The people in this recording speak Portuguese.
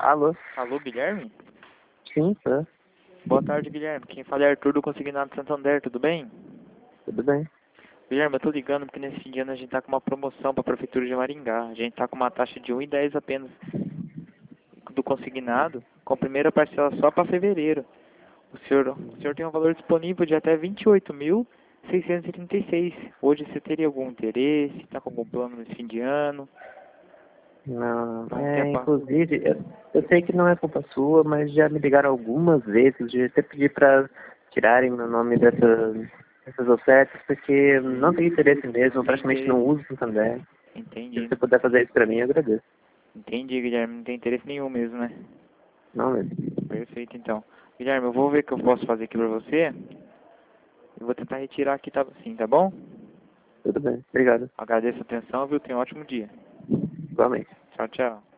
Alô? Alô, Guilherme? Sim, tá. Boa tarde, Guilherme. Quem fala é Arthur do Consignado Santander, tudo bem? Tudo bem. Guilherme, eu tô ligando porque nesse fim de ano a gente tá com uma promoção pra Prefeitura de Maringá. A gente tá com uma taxa de 1,10 apenas do consignado, com a primeira parcela só para fevereiro. O senhor tem um valor disponível de até 28.636. Hoje você teria algum interesse? Está com algum plano nesse fim de ano? Não, Não quer inclusive, eu sei que não é culpa sua, mas já me ligaram algumas vezes, de até pedir para tirarem meu nome dessas ofertas, porque não tenho interesse mesmo, eu praticamente não uso Santander. Se Entendi. você puder fazer isso para mim, eu agradeço. Entendi, Guilherme. Não tem interesse nenhum mesmo, né? Não mesmo. Perfeito, então. Guilherme, eu vou ver o que eu posso fazer aqui pra você. Eu vou tentar retirar aqui, tá, sim, tá bom? Tudo bem, obrigado. Agradeço a atenção, viu? Tenha um ótimo dia. Igualmente. Tchau, tchau.